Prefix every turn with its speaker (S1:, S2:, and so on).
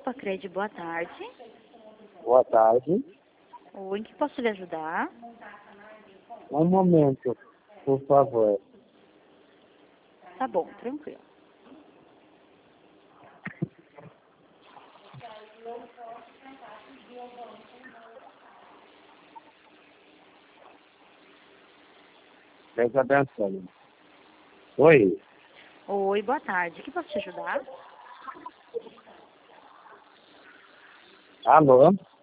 S1: Pacred, boa tarde.
S2: Boa tarde.
S1: Oi, em que posso lhe ajudar?
S2: Um momento, por favor.
S1: Tá bom, tranquilo.
S2: Deus abençoe. Oi.
S1: Oi, boa tarde. Em que posso te ajudar?
S2: Alô?